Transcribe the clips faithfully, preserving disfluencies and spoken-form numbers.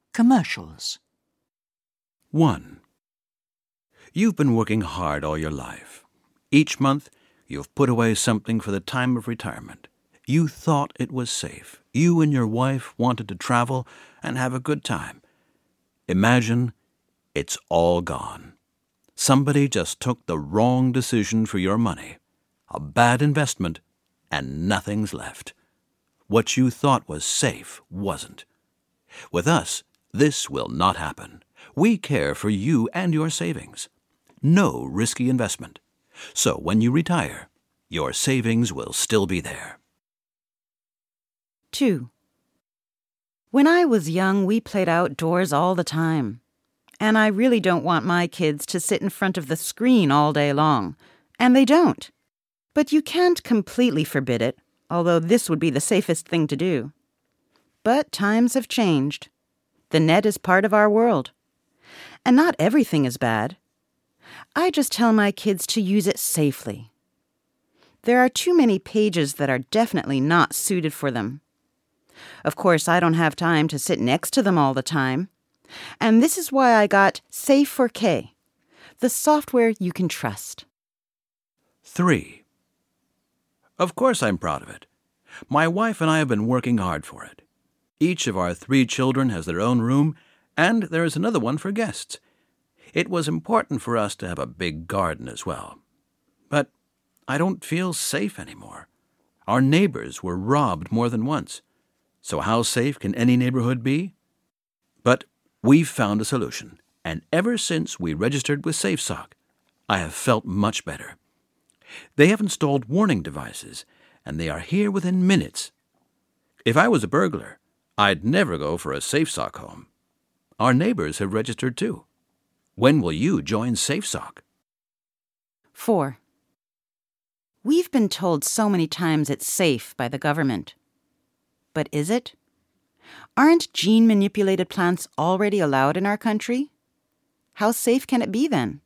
Commercials. one. You've been working hard all your life. Each month, you've put away something for the time of retirement. You thought it was safe. You and your wife wanted to travel and have a good time. Imagine it's all gone. Somebody just took the wrong decision for your money, a bad investment, and nothing's left. What you thought was safe wasn't. With us, this will not happen. We care for you and your savings. No risky investment. So when you retire, your savings will still be there. two. When I was young, we played outdoors all the time. And I really don't want my kids to sit in front of the screen all day long. And they don't. But you can't completely forbid it, although this would be the safest thing to do. But times have changed. The net is part of our world. And not everything is bad. I just tell my kids to use it safely. There are too many pages that are definitely not suited for them. Of course, I don't have time to sit next to them all the time. And this is why I got Safe for K, the software you can trust. three. Of course I'm proud of it. My wife and I have been working hard for it. Each of our three children has their own room, and there is another one for guests. It was important for us to have a big garden as well. But I don't feel safe anymore. Our neighbors were robbed more than once. So how safe can any neighborhood be? But we've found a solution, and ever since we registered with SafeSock, I have felt much better. They have installed warning devices, and they are here within minutes. If I was a burglar, I'd never go for a SafeSock home. Our neighbors have registered too. When will you join SafeSock? four. We've been told so many times it's safe by the government. But is it? Aren't gene-manipulated plants already allowed in our country? How safe can it be then?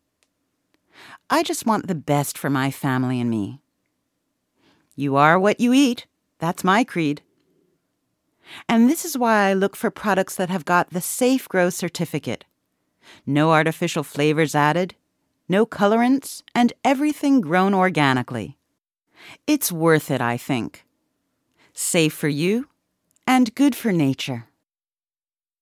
I just want the best for my family and me. You are what you eat. That's my creed. And this is why I look for products that have got the Safe Grow certificate. No artificial flavors added, no colorants, and everything grown organically. It's worth it, I think. Safe for you and good for nature.